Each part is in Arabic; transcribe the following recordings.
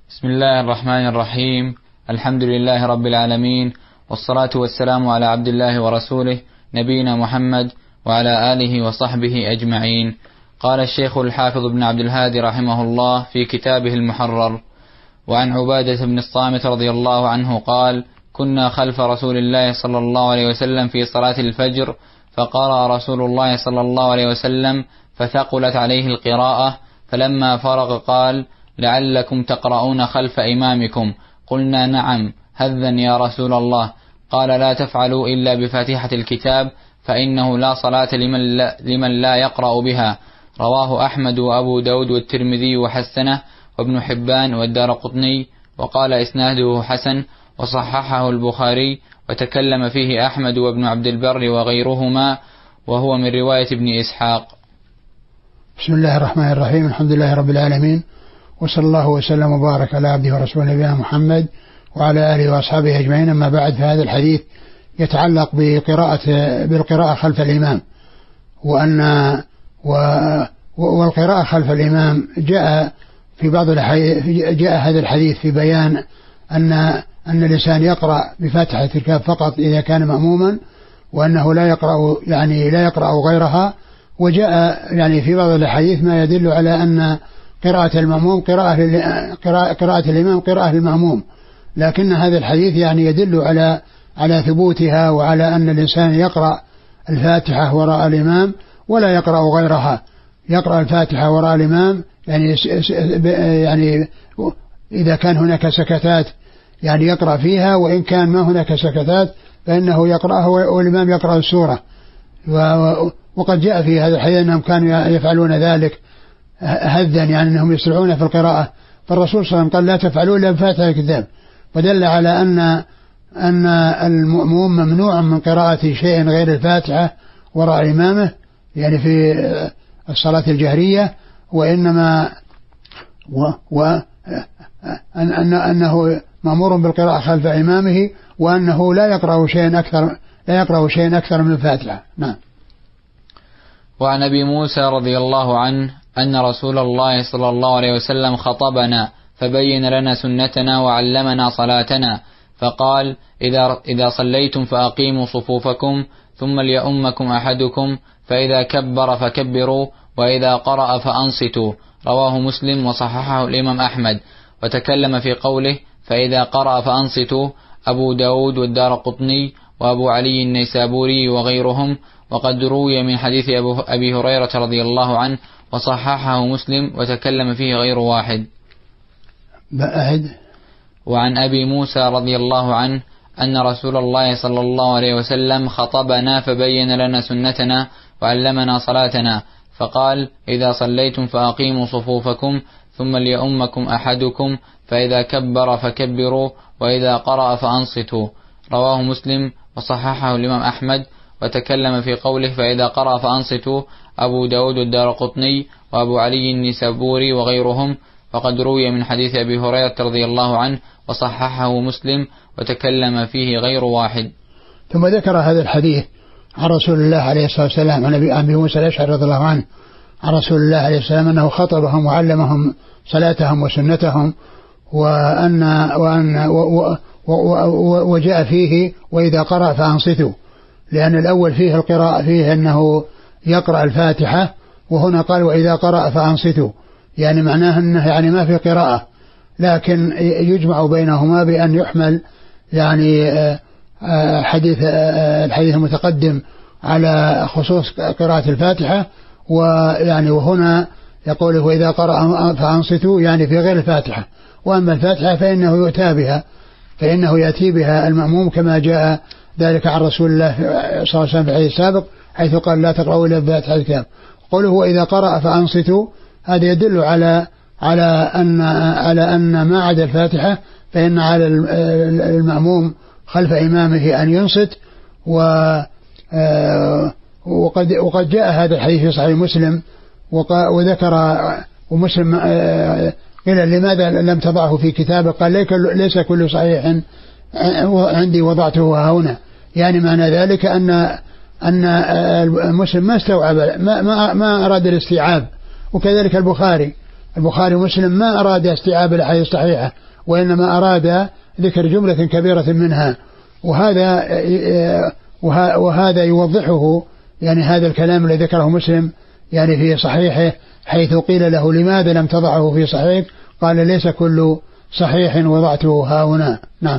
بسم الله الرحمن الرحيم. الحمد لله رب العالمين، والصلاة والسلام على عبد الله ورسوله نبينا محمد وعلى آله وصحبه أجمعين. قال الشيخ الحافظ بن عبد الهادي رحمه الله في كتابه المحرر: وعن عبادة بن الصامت رضي الله عنه قال: كنا خلف رسول الله صلى الله عليه وسلم في صلاة الفجر، فقرأ رسول الله صلى الله عليه وسلم فثقلت عليه القراءة، فلما فرغ قال: لعلكم تقرؤون خلف إمامكم. قلنا: نعم، هذا يا رسول الله. قال: لا تفعلوا إلا بفاتحة الكتاب، فإنه لا صلاة لمن لا يقرأ بها. رواه أحمد وأبو داود والترمذي وحسنه، وابن حبان والدارقطني، وقال إسناده حسن، وصححه البخاري، وتكلم فيه أحمد وابن عبد البر وغيرهما، وهو من رواية ابن إسحاق. بسم الله الرحمن الرحيم. الحمد لله رب العالمين، وصلى الله وسلم وبارك على عبده ورسوله نبينا محمد وعلى آله وأصحابه أجمعين. أما بعد، فهذا الحديث يتعلق بالقراءة خلف الإمام، والقراءة خلف الإمام جاء في بعض جاء هذا الحديث في بيان أن الإنسان يقرأ بفاتحة الكتاب فقط إذا كان مأموما، وأنه لا يقرأ غيرها. وجاء في بعض الحديث ما يدل على أن قراءة المأموم قراءة الإمام قراءة المأموم، لكن هذا الحديث يدل على ثبوتها، وعلى أن الإنسان يقرأ الفاتحة وراء الإمام ولا يقرأ غيرها. يقرأ الفاتحة وراء الإمام إذا كان هناك سكتات يقرأ فيها، وإن كان ما هناك سكتات فإنه يقرأها والإمام يقرأ السورة. وقد جاء في هذا الحديث أنهم كانوا يفعلون ذلك هذا، أنهم يسرعون في القراءة، فالرسول صلى الله عليه وسلم قال: لا تفعلوا إلا بفاتحة الكتاب، ودل على أن المأموم ممنوع من قراءة شيء غير الفاتحة وراء إمامه في الصلاة الجهرية، وإنما أنه مأمور بالقراءة خلف إمامه، وأنه لا يقرأ شيئا أكثر من الفاتحة. نعم. وعن أبي موسى رضي الله عنه أن رسول الله صلى الله عليه وسلم خطبنا فبين لنا سنتنا وعلمنا صلاتنا، فقال: إذا صليتم فأقيموا صفوفكم، ثم ليؤمكم أحدكم، فإذا كبر فكبروا، وإذا قرأ فأنصتوا. رواه مسلم، وصححه الإمام أحمد. وتكلم في قوله فإذا قرأ فأنصتوا أبو داود والدارقطني وأبو علي النيسابوري وغيرهم، وقد روي من حديث أبي هريرة رضي الله عنه، وصححه مسلم، وتكلم فيه غير واحد. وعن أبي موسى رضي الله عنه أن رسول الله صلى الله عليه وسلم خطبنا فبين لنا سنتنا وعلمنا صلاتنا، فقال: إذا صليتم فأقيموا صفوفكم، ثم ليؤمكم أحدكم، فإذا كبر فكبروا، وإذا قرأ فأنصتوا. رواه مسلم، وصححه الإمام أحمد. وتكلم في قوله فإذا قرأ فأنصتوا أبو داود الدارقطني وأبو علي النيسابوري وغيرهم، وقد روي من حديث أبي هريرة رضي الله عنه، وصححه مسلم، وتكلم فيه غير واحد. ثم ذكر هذا الحديث عن رسول الله عليه الصلاة والسلام عن أبي موسى الأشعري رضي الله عنه عن رسول الله عليه الصلاة والسلام أنه خطبهم وعلمهم صلاتهم وسنتهم، وجاء فيه وإذا قرأ فأنصتوا، لأن الأول فيه القراءة فيه أنه يقرأ الفاتحة، وهنا قال وإذا قرأ فأنصتوا، معناه أنه ما في قراءة، لكن يجمع بينهما بأن يحمل الحديث المتقدم على خصوص قراءة الفاتحة، وهنا يقول وإذا قرأ فأنصتوا في غير الفاتحة. وأما الفاتحة فإنه يأتي بها المأموم، كما جاء ذلك عن رسول الله صلى الله عليه وسلم في الحديث السابق، حيث قال: لا تقرأوا إلا بفاتحة الكتاب. قوله وإذا قرأ فأنصتوا، هذا يدل على أن ما عدا الفاتحة فإن على المأموم خلف إمامه أن ينصت. وقد جاء هذا الحديث في صحيح مسلم، وذكر ومسلم قيل: لماذا لم تضعه في كتابه؟ قال: ليس كل صحيح عندي وضعته هنا. معنى ذلك أن المسلم ما استوعب، ما أراد الاستيعاب. وكذلك البخاري البخاري ومسلم ما أراد استيعاب الأحاديث الصحيحة، وإنما أراد ذكر جملة كبيرة منها، وهذا يوضحه يعني هذا الكلام الذي ذكره مسلم يعني في صحيحه، حيث قيل له لماذا لم تضعه في صحيح؟ قال ليس كل صحيح وضعته ها هنا. نعم.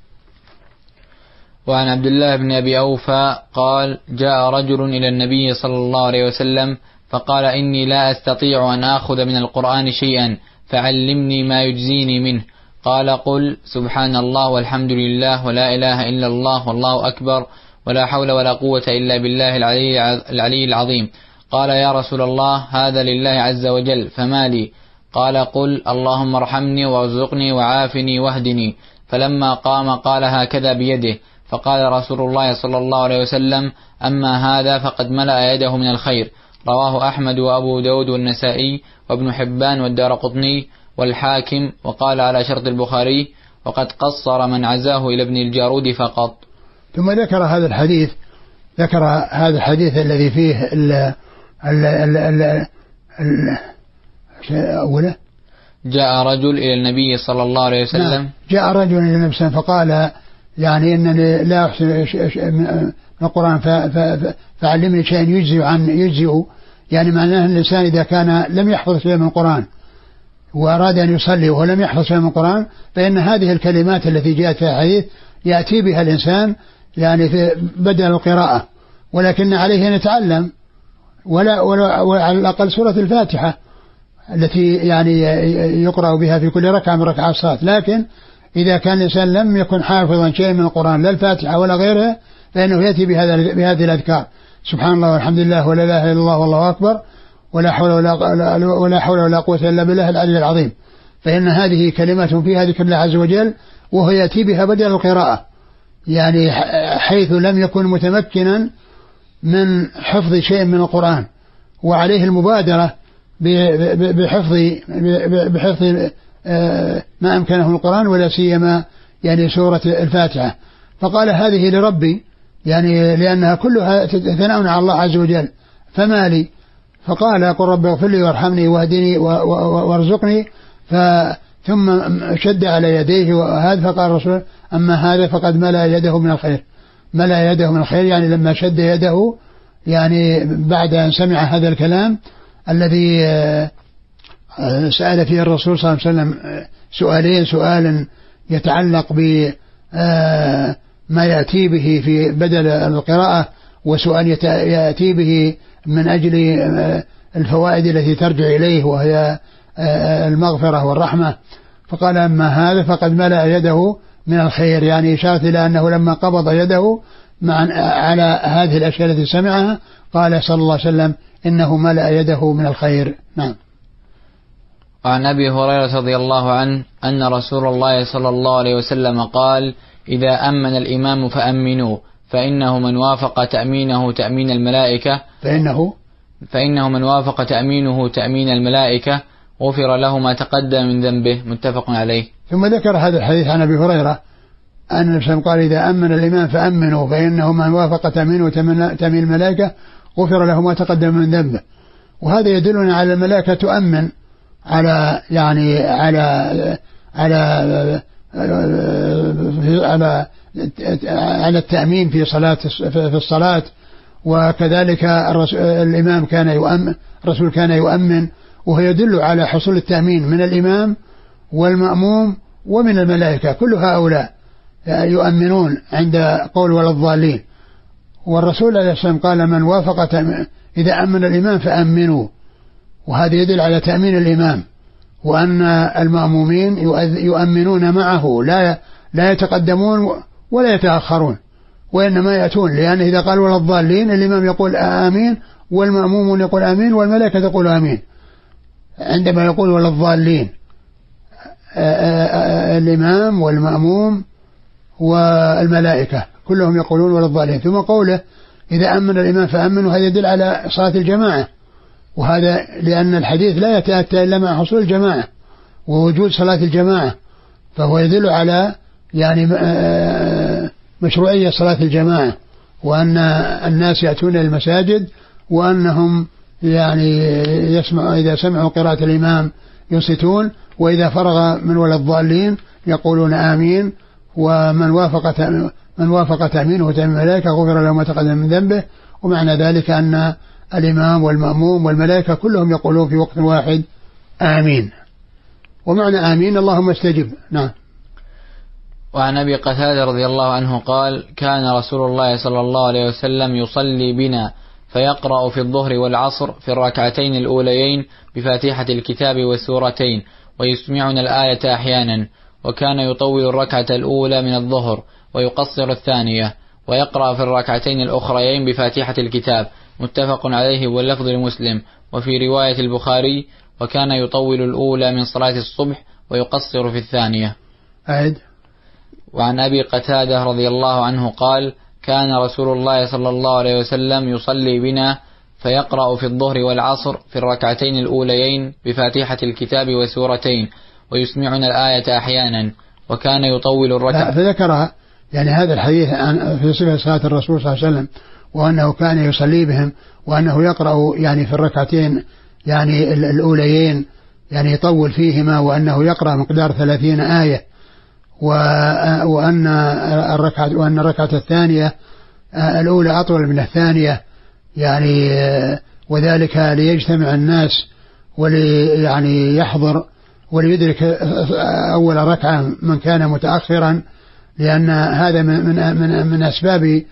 وعن عبد الله بن أبي أوفى قال: جاء رجل إلى النبي صلى الله عليه وسلم فقال: إني لا أستطيع أن آخذ من القرآن شيئا فعلمني ما يجزيني منه. قال: قل سبحان الله والحمد لله ولا إله إلا الله والله أكبر ولا حول ولا قوة إلا بالله العلي العظيم. قال: يا رسول الله هذا لله عز وجل فما لي؟ قال: قل اللهم ارحمني وارزقني وعافني واهدني. فلما قام قال هكذا بيده، فقال رسول الله صلى الله عليه وسلم: أما هذا فقد ملأ يده من الخير. رواه أحمد وأبو داود والنسائي وابن حبان والدارقطني والحاكم، وقال على شرط البخاري، وقد قصر من عزاه إلى ابن الجارود فقط. ثم ذكر هذا الحديث الذي فيه أوله جاء رجل إلى النبي صلى الله عليه وسلم. جاء رجل إلى النبي صلى الله عليه وسلم فقال: يعني إنني لا أحسن من القرآن فعلمني شيئا يجزئ، يعني معناه الإنسان إذا كان لم يحفظ شيئا من القرآن وأراد أن يصلي وهو لم يحفظ شيئا من القرآن، فإن هذه الكلمات التي جاءت في الحديث يأتي بها الإنسان يعني في بدل القراءة، ولكن عليه أن يتعلم وعلى الأقل سورة الفاتحة التي يعني يقرأ بها في كل ركعة من ركعات الصلاة. لكن إذا كان الإنسان لم يكن حافظا شيئا من القرآن لا الفاتحة ولا غيرها، فإنه يأتي بهذه الأذكار: سبحان الله والحمد لله ولا إله إلا الله والله أكبر ولا حول ولا قوة إلا بالله العلي العظيم. فإن هذه كلمات فيها ذكر الله عز وجل، وهو يأتي بها بدل القراءة، يعني حيث لم يكن متمكنا من حفظ شيء من القرآن، وعليه المبادرة بحفظ ما أمكنه من القرآن، ولا سيما يعني سورة الفاتحة. فقال: هذه لربي، يعني لأنها كلها ثناء على الله عز وجل، فما لي؟ فقال: قل رب اغفر لي وارحمني واهدني وارزقني. ثم شد على يديه وهذا، فقال الرسول: أما هذا فقد ملأ يده من الخير. ملأ يده من الخير يعني لما شد يده، يعني بعد أن سمع هذا الكلام الذي سأل فيه الرسول صلى الله عليه وسلم سؤالا يتعلق بما يأتي به في بدل القراءة، وسؤال يأتي به من أجل الفوائد التي ترجع إليه وهي المغفرة والرحمة. فقال: أما هذا فقد ملأ يده من الخير، يعني إشارة إلى أنه لما قبض يده على هذه الأشياء التي سمعها قال صلى الله عليه وسلم: إنه ملأ يده من الخير. نعم. وعن أبي هريرة رضي الله عنه أن رسول الله صلى الله عليه وسلم قال: إذا أمن الإمام فأمنوا، فإنه من وافق تأمينه تأمين الملائكة من وافق تأمينه تأمين الملائكة غفر له ما تقدم من ذنبه. متفق عليه. ثم ذكر هذا الحديث عن أبي هريرة أن النبي صلى الله عليه وسلم قال: إذا أمن الإمام فأمنوا، فإنه من وافق تأمينه تأمين الملائكة غفر له ما تقدم من ذنبه. وهذا يدلنا على الملائكة تؤمن على يعني على التأمين في الصلاة. وكذلك الإمام كان يؤمن، الرسول كان يؤمن، وهو يدل على حصول التأمين من الإمام والمأموم ومن الملائكة، كل هؤلاء يؤمنون عند قول ولا الضالين. والرسول عليه الصلاة والسلام قال: من وافق إذا أمن الإمام فأمنوا، وهذا يدل على تأمين الإمام، وأن المأمومين يؤمنون معه، لا يتقدمون ولا يتأخرون، وإنما يأتون، لأن إذا قال ولا الضالين الإمام يقول آمين والمأمومون يقول آمين والملائكة تقول آمين. عندما يقول ولا الضالين الإمام والمأموم والملائكة كلهم يقولون ولا الضالين. ثم قوله: إذا أمن الإمام فأمنوا، هذا يدل على صلاة الجماعة، وهذا لأن الحديث لا يتأتى إلا مع حصول الجماعة ووجود صلاة الجماعة، فهو يدل على يعني مشروعية صلاة الجماعة، وأن الناس يأتون المساجد، وأنهم يعني إذا سمعوا قراءة الإمام ينصتون، وإذا فرغ من ولا الضالين يقولون آمين، ومن وافق تأمينه تأمين الملائكة غفر له ما تقدم من ذنبه. ومعنى ذلك أن الإمام والمأموم والملائكة كلهم يقولون في وقت واحد آمين، ومعنى آمين اللهم استجب. نعم. وعن أبي قتادة رضي الله عنه قال: كان رسول الله صلى الله عليه وسلم يصلي بنا فيقرأ في الظهر والعصر في الركعتين الأوليين بفاتحة الكتاب والسورتين، ويسمعنا الآية أحيانا، وكان يطول الركعة الأولى من الظهر ويقصر الثانية، ويقرأ في الركعتين الأخريين بفاتحة الكتاب. متفق عليه واللفظ لمسلم. وفي رواية البخاري: وكان يطول الأولى من صلاة الصبح ويقصر في الثانية. أعد. وعن أبي قتادة رضي الله عنه قال: كان رسول الله صلى الله عليه وسلم يصلي بنا فيقرأ في الظهر والعصر في الركعتين الأوليين بفاتحة الكتاب وسورتين، ويسمعنا الآية أحيانا، وكان يطول الركعة. فذكر يعني هذا الحديث في صفة صلاة الرسول صلى الله عليه وسلم، وأنه كان يصلي بهم، وأنه يقرأ يعني في الركعتين يعني الأوليين يعني يطول فيهما، وأنه يقرأ مقدار 30 آية، وأن الركعة الثانية الأولى أطول من الثانية، يعني وذلك ليجتمع الناس يعني يحضر وليدرك أول ركعة من كان متأخرا، لأن هذا من أسباب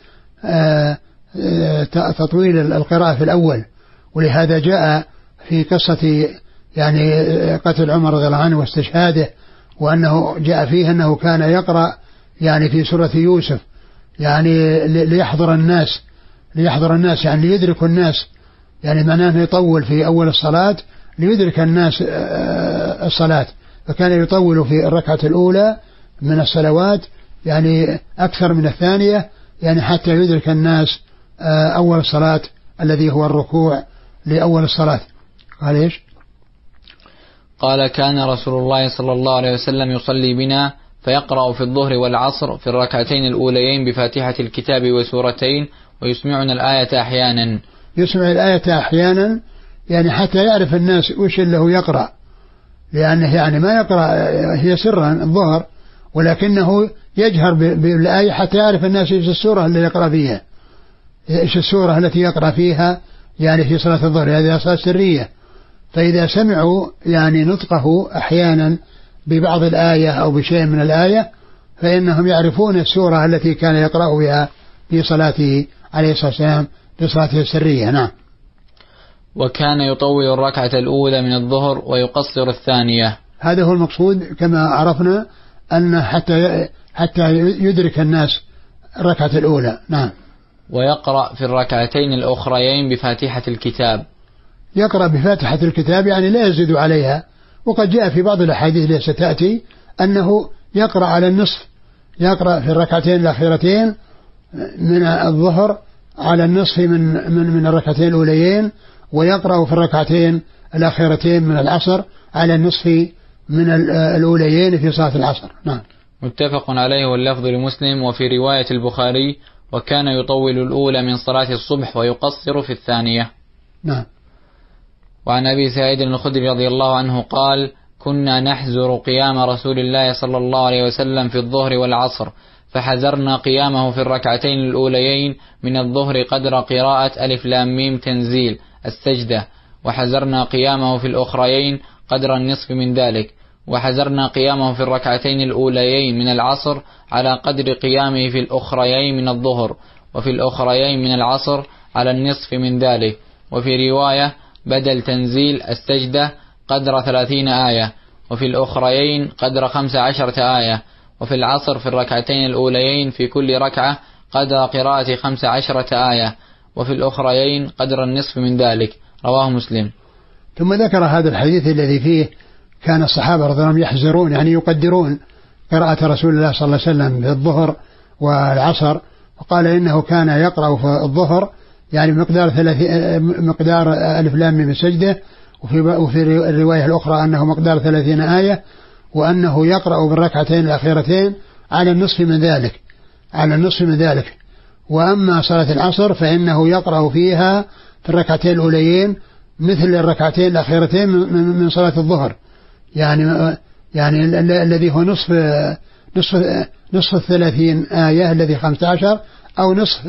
تطويل القراءة في الأول. ولهذا جاء في قصة يعني قتل عمر رضي الله عنه واستشهاده، وأنه جاء فيه أنه كان يقرأ يعني في سورة يوسف يعني ليحضر الناس يعني ليدرك الناس، يعني معناه يطول في أول الصلاة ليدرك الناس الصلاة، فكان يطول في الركعة الأولى من الصلوات يعني أكثر من الثانية، يعني حتى يدرك الناس أول الصلاة الذي هو الركوع لأول الصلاة. قال إيش؟ قال: كان رسول الله صلى الله عليه وسلم يصلي بنا فيقرأ في الظهر والعصر في الركعتين الأوليين بفاتحة الكتاب وسورتين، ويسمعنا الآية أحيانا. يسمع الآية أحيانا يعني حتى يعرف الناس وش اللي هو يقرأ، لأنه يعني ما يقرأ هي سرا الظهر، ولكنه يجهر بالآية حتى يعرف الناس إيش السورة اللي يقرأ فيها، إيش السورة التي يقرأ فيها يعني في صلاة الظهر، هذه صلاة سرية. فإذا سمعوا يعني نطقه أحيانا ببعض الآية أو بشيء من الآية، فإنهم يعرفون السورة التي كان يقرأ بها في صلاته عليه الصلاة والسلام في صلاته السرية. نعم. وكان يطول الركعة الأولى من الظهر ويقصر الثانية. هذا هو المقصود كما عرفنا، أن حتى يدرك الناس الركعة الأولى. نعم. ويقرأ في الركعتين الأخريين بفاتحة الكتاب. يقرأ بفاتحة الكتاب يعني لا يزيد عليها، وقد جاء في بعض الأحاديث التي ستأتي أنه يقرأ على النصف، يقرأ في الركعتين الأخيرتين من الظهر على النصف من الركعتين الأوليين، ويقرأ في الركعتين الأخيرتين من العصر على النصف من الأوليين في صلاة العصر. نعم. متفق عليه واللفظ لمسلم. وفي رواية البخاري: وكان يطول الأولى من صلاة الصبح ويقصر في الثانية. نعم. وعن أبي سعيد الخدري رضي الله عنه قال: كنا نحزر قيام رسول الله صلى الله عليه وسلم في الظهر والعصر، فحزرنا قيامه في الركعتين الأوليين من الظهر قدر قراءة ألف لام ميم تنزيل السجدة، وحزرنا قيامه في الأخريين قدر النصف من ذلك، وحزرنا قيامه في الركعتين الأوليين من العصر على قدر قيامه في الأخريين من الظهر، وفي الأخريين من العصر على النصف من ذلك. وفي رواية: بدل تنزيل السجدة قدر 30 آية، وفي الأخريين قدر 15 آية، وفي العصر في الركعتين الأوليين في كل ركعة قدر قراءة 15 آية، وفي الأخريين قدر النصف من ذلك. رواه مسلم. ثم ذكر هذا الحديث الذي فيه كان الصحابة رضي الله عنهم يحزرون يعني يقدرون قراءة رسول الله صلى الله عليه وسلم في الظهر والعصر، وقال إنه كان يقرأ في الظهر يعني مقدار ألف لام ميم السجدة، وفي الرواية الأخرى أنه مقدار 30 آية، وأنه يقرأ بالركعتين الأخيرتين على النصف من ذلك. وأما صلاة العصر فإنه يقرأ فيها في الركعتين الأوليين مثل الركعتين الأخيرتين من صلاة الظهر، يعني الذي هو نصف 30 آية الذي 15 أو نصف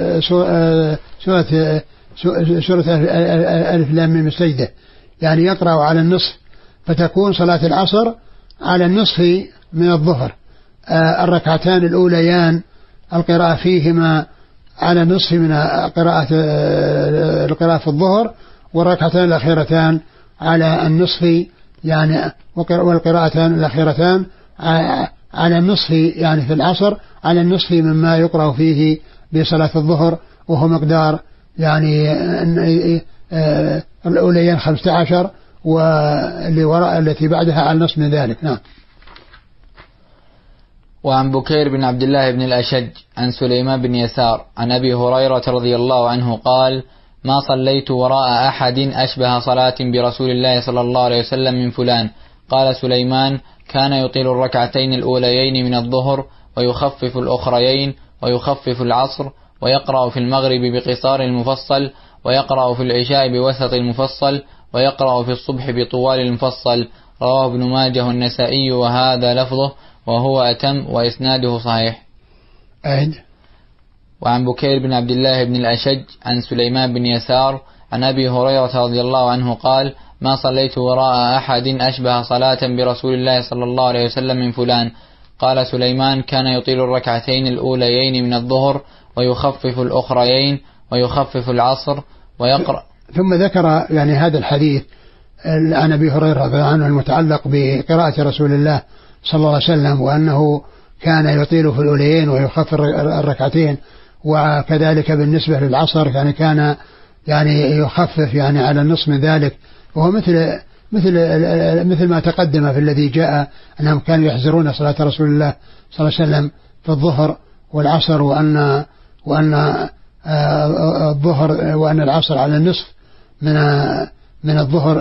سورة ألف لام ميم السجدة، يعني يقرأ على النصف، فتكون صلاة العصر على النصف من الظهر. الركعتان الأوليان القراءة فيهما على النصف من القراءة في الظهر، والركعتان الأخيرتان على النصف، يعني والقراءتان الأخيرتان على النصف، يعني في العصر على النصف مما يقرأ فيه بصلاة الظهر، وهو مقدار يعني الأوليين 15 واللي وراء التي بعدها على النصف من ذلك. نعم. وعن بكير بن عبد الله بن الأشج عن سليمان بن يسار عن أبي هريرة رضي الله عنه قال: ما صليت وراء أحد أشبه صلاة برسول الله صلى الله عليه وسلم من فلان. قال سليمان: كان يطيل الركعتين الأوليين من الظهر ويخفف الأخريين ويخفف العصر، ويقرأ في المغرب بقصار المفصل، ويقرأ في العشاء بوسط المفصل، ويقرأ في الصبح بطوال المفصل. رواه ابن ماجه والنسائي وهذا لفظه وهو أتم وإسناده صحيح. وعن بكير بن عبد الله بن الأشج عن سليمان بن يسار عن أبي هريرة رضي الله عنه قال: ما صليت وراء أحد أشبه صلاة برسول الله صلى الله عليه وسلم من فلان. قال سليمان: كان يطيل الركعتين الأوليين من الظهر ويخفف الأخريين ويخفف العصر ويقرأ. ثم ذكر يعني هذا الحديث عن أبي هريرة رضي الله عنه المتعلق بقراءة رسول الله صلى الله عليه وسلم، وأنه كان يطيل في الأوليين ويخفف الركعتين، وكذلك بالنسبة للعصر يعني كان يعني يخفف يعني على النصف من ذلك، وهو مثل ما تقدم في الذي جاء أنهم كانوا يحزرون صلاة رسول الله صلى الله عليه وسلم في الظهر والعصر، وأن الظهر وأن العصر على النصف من الظهر،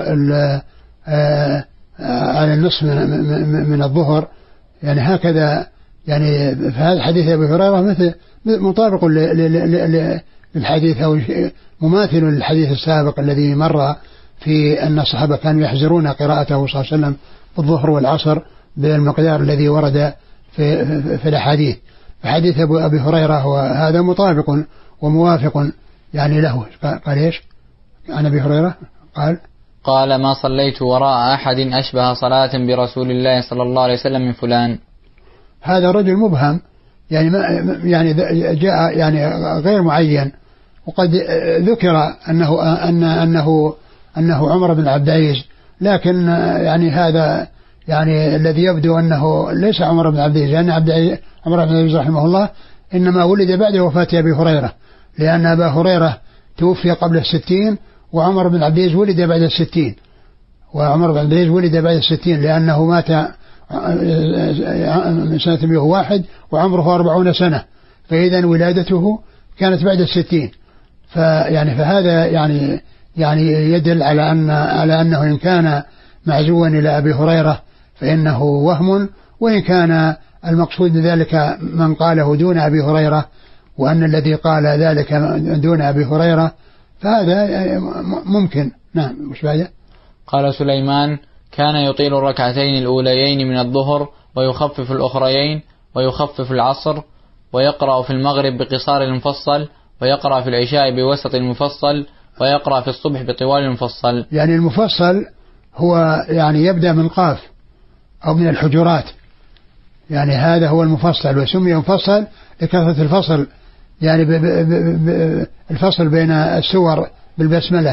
على النصف من الظهر، يعني هكذا. يعني في هذا حديث أبي هريرة مثل مطابق للحديث أو مماثل للحديث السابق الذي مر في أن الصحابة كانوا يحزرون قراءته صلى الله عليه وسلم في الظهر والعصر بالمقدار الذي ورد في الأحاديث. حديث أبي هريرة وهذا مطابق وموافق يعني له. قال إيش عن أبي هريرة؟ قال: ما صليت وراء أحد أشبه صلاة برسول الله صلى الله عليه وسلم من فلان. هذا رجل مبهم، يعني جاء يعني غير معين، وقد ذكر أنه عمر بن عبد العزيز، لكن يعني هذا يعني الذي يبدو أنه ليس عمر بن عبد العزيز، لأن عمر بن عبد العزيز رحمه الله إنما ولد بعد وفاة أبي هريرة، لأن أبا هريرة توفي قبل 60، وعمر بن عبد العزيز ولد بعد 60، وعمر بن عبد العزيز ولد بعد 60 لأنه مات من سنة 101 وعمره 40 سنة، فإذا ولادته كانت بعد 60. فهذا يعني يدل على أنه إن كان معزوا إلى أبي هريرة فإنه وهم، وإن كان المقصود بذلك من قاله دون أبي هريرة، وأن الذي قال ذلك دون أبي هريرة فهذا ممكن. نعم. مش بعده؟ قال سليمان: كان يطيل الركعتين الأوليين من الظهر ويخفف الأخريين ويخفف العصر، ويقرأ في المغرب بقصار المفصل، ويقرأ في العشاء بوسط المفصل، ويقرأ في الصبح بطوال المفصل. يعني المفصل هو يعني يبدأ من قاف أو من الحجرات، يعني هذا هو المفصل، وسمي مفصل لكثرة الفصل، يعني الفصل بين السور بالبسملة،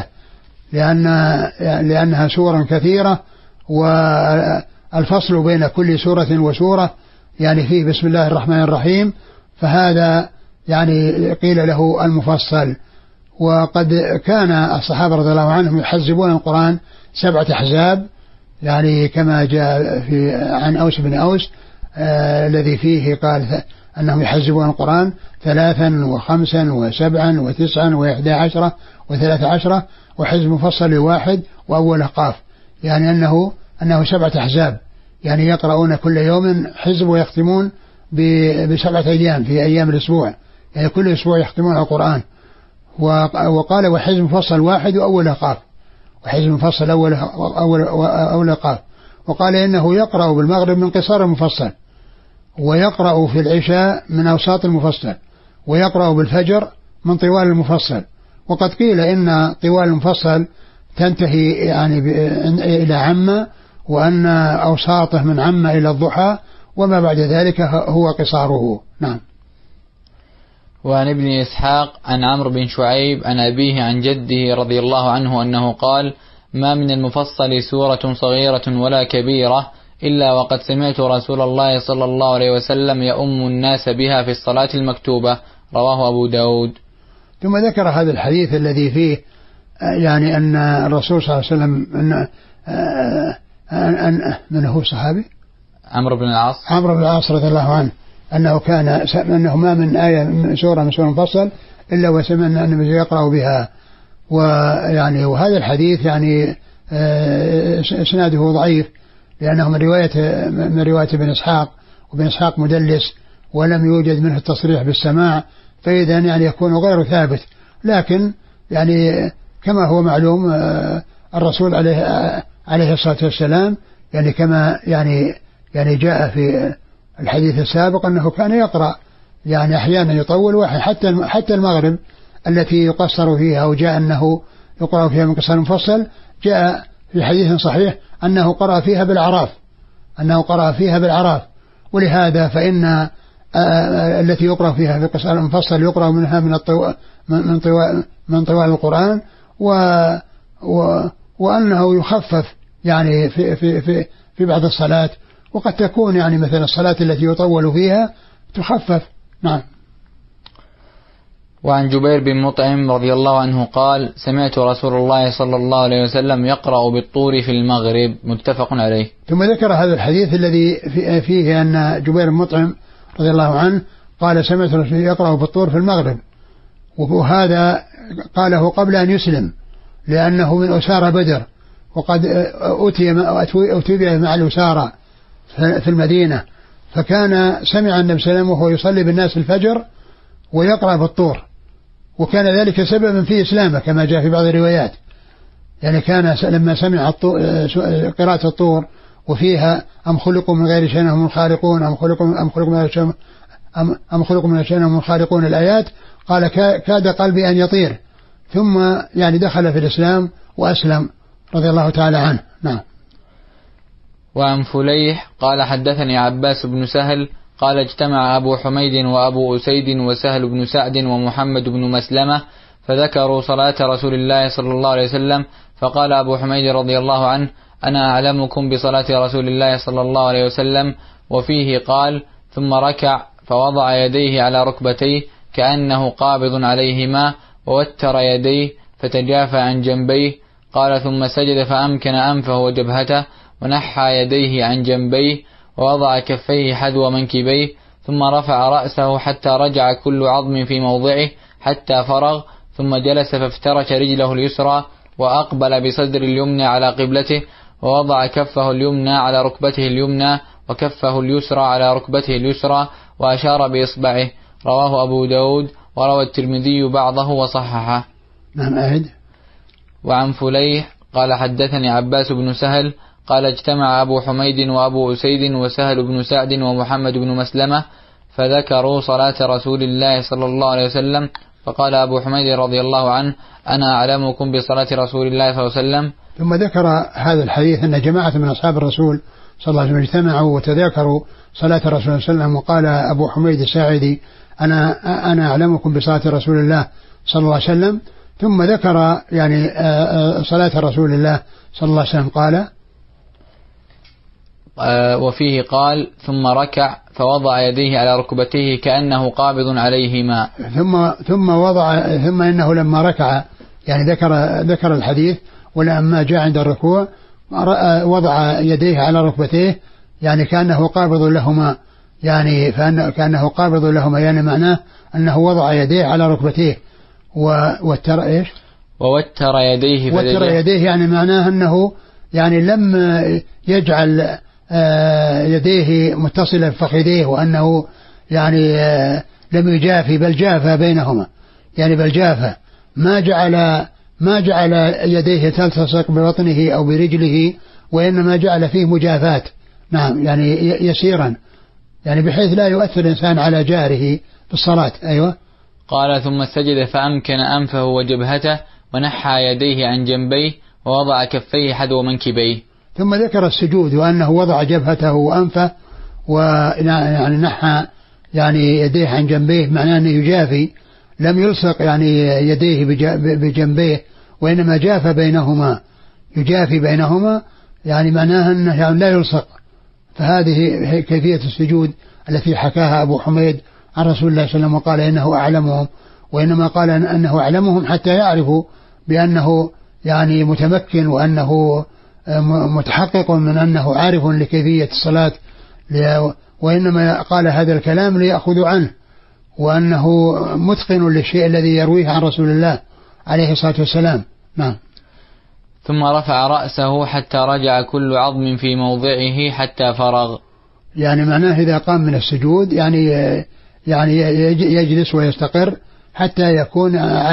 لأنها سور كثيرة، والفصل بين كل سورة وسورة يعني فيه بسم الله الرحمن الرحيم، فهذا يعني قيل له المفصل. وقد كان الصحابة رضي الله عنهم يحزبون القرآن 7 أحزاب، يعني كما جاء عن أوس بن أوس الذي فيه قال أنهم يحزبون القرآن 3 و5 و7 و9 و11 و13، وحزب مفصل 1 وأول قاف، يعني أنه 7 أحزاب، يعني يقرؤون كل يوم حزب ويختمون ب7 أيام في أيام الأسبوع، يعني كل أسبوع يختمون القرآن. وقال وحزب مفصل 1 وأول قاف، وحزب مفصل أول قاف. وقال إنه يقرأ بالمغرب من قصار المفصل، ويقرأ في العشاء من أوساط المفصل، ويقرأ بالفجر من طوال المفصل. وقد قيل إن طوال المفصل تنتهي يعني إلى عامة، وأن أوساطه من عامة إلى الضحى، وما بعد ذلك هو قصاره. نعم. وعن ابن إسحاق عن عمرو بن شعيب عن أبيه عن جده رضي الله عنه أنه قال: ما من المفصل سورة صغيرة ولا كبيرة إلا وقد سمعت رسول الله صلى الله عليه وسلم يؤم الناس بها في الصلاة المكتوبة. رواه أبو داود. ثم ذكر هذا الحديث الذي فيه يعني أن الرسول صلى الله عليه وسلم من هو صحابي؟ عمرو بن العاص. عمرو بن العاص رضي الله عنه أنه ما من آية من سورة من سورة المفصل إلا وسمع أن النبي يقرأ بها. ويعني وهذا الحديث يعني إسناده ضعيف، لأنه من رواية ابن إسحاق، وابن إسحاق مدلس ولم يوجد منه التصريح بالسماع، فإذا يعني يكون غير ثابت. لكن يعني كما هو معلوم الرسول عليه الصلاة والسلام يعني كما يعني جاء في الحديث السابق أنه كان يقرأ يعني أحيانا يطول، حتى المغرب التي يقصر فيها، وجاء أنه يقرأ فيها من قصر المفصل، جاء في حديث صحيح أنه قرأ فيها بالعراف. ولهذا فإن التي يقرأ فيها في قصر المفصل يقرأ منها من طوال القرآن، وأنه يخفف يعني في بعض الصلاة، وقد تكون يعني مثل الصلاة التي يطول فيها تخفف. نعم. وعن جبير بن مطعم رضي الله عنه قال: سمعت رسول الله صلى الله عليه وسلم يقرأ بالطور في المغرب. متفق عليه. ثم ذكر هذا الحديث الذي فيه أن جبير بن مطعم رضي الله عنه قال: سمعت رسول يقرأ بالطور في المغرب، وهذا قاله قبل أن يسلم، لأنه من أسارى بدر، وقد أتي به مع الأسارى في المدينة، فكان سمع النبي صلى الله عليه وسلم وهو يصلي بالناس الفجر ويقرأ بالطور، وكان ذلك سببا في إسلامه كما جاء في بعض الروايات. يعني كان لما سمع قراءة الطور وفيها أم خلقوا من غير شيء هم الخالقون، أم خلقوا من شيء هم الخالقون، الآيات، قال كاد قلبي أن يطير، ثم يعني دخل في الإسلام وأسلم رضي الله تعالى عنه. نعم. وعن فليح قال: حدثني عباس بن سهل قال: اجتمع أبو حميد وأبو أسيد وسهل بن سعد ومحمد بن مسلمة فذكروا صلاة رسول الله صلى الله عليه وسلم، فقال أبو حميد رضي الله عنه: أنا أعلمكم بصلاة رسول الله صلى الله عليه وسلم. وفيه قال: ثم ركع فوضع يديه على ركبتيه كأنه قابض عليهما، ووتر يديه فتجافى عن جنبيه. قال: ثم سجد فأمكن أنفه وجبهته ونحى يديه عن جنبيه ووضع كفيه حذو منكبيه، ثم رفع رأسه حتى رجع كل عظم في موضعه حتى فرغ، ثم جلس فافترش رجله اليسرى وأقبل بصدر اليمنى على قبلته، ووضع كفه اليمنى على ركبته اليمنى وكفه اليسرى على ركبته اليسرى وأشار بإصبعه. رواه أبو داود، وروى الترمذي بعضه وصححه. نعم. أعد. وعن فليح قال: حدثني عباس بن سهل قال: اجتمع أبو حميد وأبو أسيد وسهل بن سعد ومحمد بن مسلمة فذكروا صلاة رسول الله صلى الله عليه وسلم، فقال أبو حميد رضي الله عنه: أنا أعلمكم بصلاة رسول الله صلى الله عليه وسلم. ثم ذكر هذا الحديث أن جماعة من أصحاب الرسول صلى الله عليه وسلم اجتمعوا وتذاكروا صلاة الرسول صلى الله عليه وسلم، وقال أبو حميد الساعدي: أنا أعلمكم بصلاة رسول الله صلى الله عليه وسلم. ثم ذكر يعني صلاة رسول الله صلى الله عليه وسلم قال: وفيه قال: ثم ركع فوضع يديه على ركبتيه كأنه قابض عليهما. ثم إنه لما ركع يعني ذكر الحديث، ولما جاء عند الركوع وضع يديه على ركبتيه يعني كأنه قابض لهما، يعني كأنه قابض لهما، يعني معناه أنه وضع يديه على ركبتيه ووتر إيش؟ ووتر يديه يعني معناه أنه يعني لم يجعل يديه متصلة بفخذيه، وأنه يعني لم يجافي بل جافى بينهما، يعني بل جافى، ما جعل يديه تلتصق ببطنه أو برجله وإنما جعل فيه مجافاة، نعم، يعني يسيرا، يعني بحيث لا يؤثر الإنسان على جاره في الصلاة. أيوة. قال ثم سجد فأمكن أنفه وجبهته ونحى يديه عن جنبيه ووضع كفيه حذو منكبيه. ثم ذكر السجود وأنه وضع جبهته وأنفه ويعني نحى يعني يديه عن جنبيه، معناه أنه يجافي، لم يلصق يعني يديه بجنبيه، وإنما جاف بينهما، يجافي بينهما، يعني معناها أنه يعني لا يلصق. فهذه كيفية السجود التي حكاها أبو حميد عن رسول الله صلى الله عليه وسلم، وقال إنه أعلمهم، وإنما قال أنه أعلمهم حتى يعرفوا بأنه يعني متمكن، وأنه متحقق من أنه عارف لكيفية الصلاة، وإنما قال هذا الكلام ليأخذوا عنه، وأنه متقن للشيء الذي يرويه عن رسول الله عليه الصلاة والسلام. نعم. ثم رفع رأسه حتى رجع كل عظم في موضعه حتى فرغ. يعني معناه إذا قام من السجود يعني يجلس ويستقر حتى يكون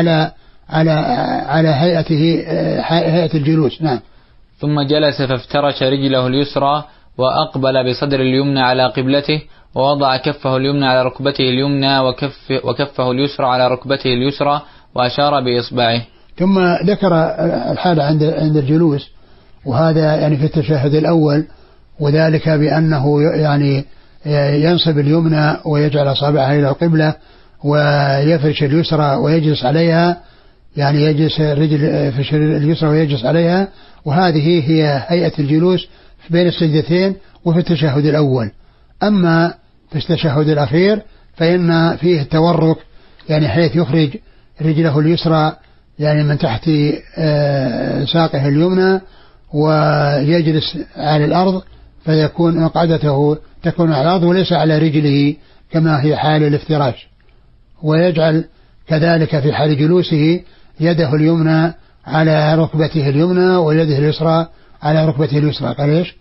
على هيئة الجلوس. نعم. ثم جلس فافترش رجله اليسرى وأقبل بصدر اليمنى على قبلته، ووضع كفه اليمنى على ركبته اليمنى وكفه اليسرى على ركبته اليسرى، وأشار بإصبعه. ثم ذكر الحالة عند الجلوس، وهذا يعني في التشهد الأول، وذلك بأنه يعني ينصب اليمنى ويجعل أصابعها إلى القبلة، ويفرش اليسرى ويجلس عليها، يعني يجلس رجل فرش اليسرى ويجلس عليها، وهذه هي هيئة الجلوس بين السجدتين وفي التشهد الأول. أما في التشهد الأخير فإن فيه التورك، يعني حيث يخرج رجله اليسرى يعني من تحت ساقه اليمنى ويجلس على الأرض، فيكون مقعدته تكون على الأرض وليس على رجله كما هي حال الافتراش. ويجعل كذلك في حال جلوسه يده اليمنى على ركبته اليمنى ويده اليسرى على ركبته اليسرى. قال ايش؟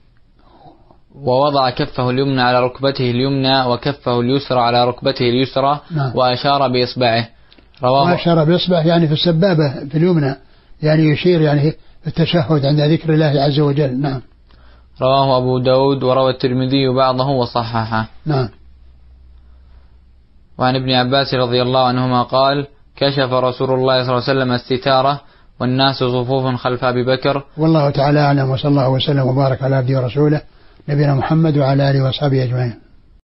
ووضع كفه اليمنى على ركبته اليمنى وكفه اليسرى على ركبته اليسرى. نعم. وأشار بإصبعه. وأشار بإصبعه يعني في السبابة في اليمنى، يعني يشير يعني في التشهد عند ذكر الله عز وجل. نعم. رواه أبو داود وروى الترمذي بعضه وصححه. نعم. وعن ابن عباس رضي الله عنهما قال: كشف رسول الله صلى الله عليه وسلم الستارة والناس صفوف خلف أبي بكر. والله تعالى أعلم، وصلى الله وسلم وبارك على عبده ورسوله نبينا محمد وعلى آله وأصحابه أجمعين.